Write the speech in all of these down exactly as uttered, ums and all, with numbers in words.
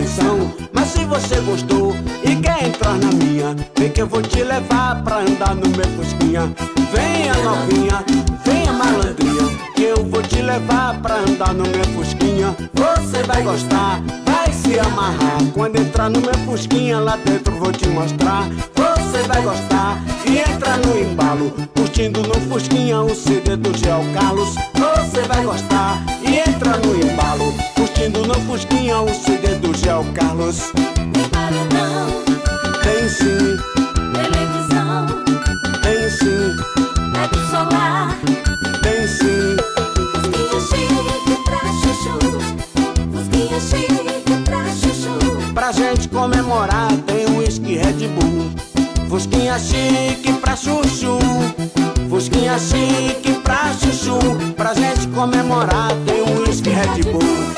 curtição. Mas se você gostou e quer entrar na minha, vem que eu vou te levar pra andar no meu fusquinha. Venha novinha, venha malandrinha, que eu vou te levar pra andar no meu fusquinha. Você vai gostar, vai se amarrar. Quando entrar no meu fusquinha, lá dentro vou te mostrar. Você vai gostar e entrar no embalo, curtindo no fusquinha o C D do Geo Carlos. Você vai gostar e entrar no embalo, curtindo no fusquinha o C D do Geo Carlos. Tem paredão, Tem sim, televisão, tem sim, teto solar, tem sim. fusquinha chique pra chuchu, fusquinha chique pra chuchu. Pra gente comemorar tem um whisky Red Bull. Fusquinha chique pra chuchu, fusquinha chique pra chuchu. Pra gente comemorar tem um whisky Red Bull.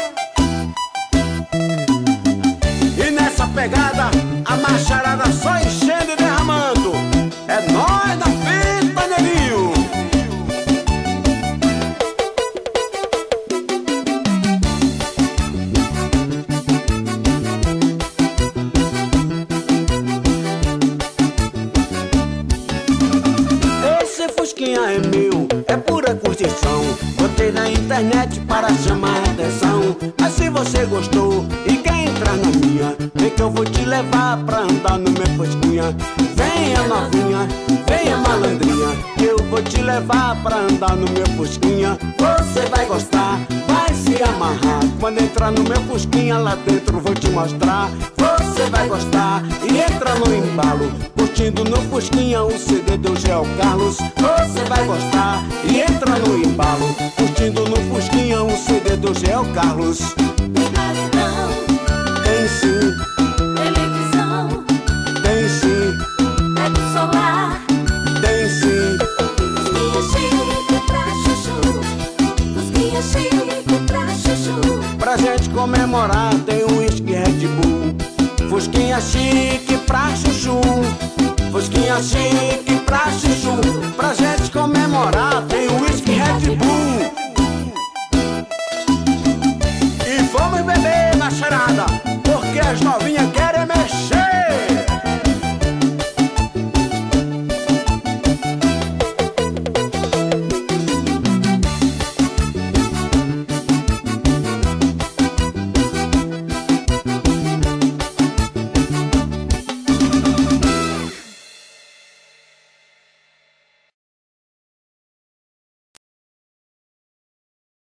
E nessa pegada a macharada só enchendo e derramando. É nóis da fita, neguinho. Esse fusquinha é meu, é pura curtição. Botei na internet para chamar a atenção. Mas se você gostou e quer entrar na minha, vem que eu vou te levar pra andar no meu fusquinha. Venha novinha, venha malandrinha, que eu vou te levar pra andar no meu fusquinha. Você vai gostar, vai se amarrar. Quando entrar no meu fusquinha, lá dentro vou te mostrar. Você vai gostar e entra no embalo, curtindo no fusquinha o C D do Geo Carlos. Você vai gostar e entra no embalo, curtindo no fusquinha o C D do Geo Carlos. Tem paredão, Tem sim, televisão, tem sim, teto solar, tem sim. fusquinha chique pra chuchu, fusquinha chique pra chuchu. Pra gente comemorar tem um whisky Red Bull. Fusquinha chique pra chuchu, fusquinha chique pra chuchu. Pra gente comemorar tem um whisky Red Bull. E vamos beber na cheirada, porque as novinhas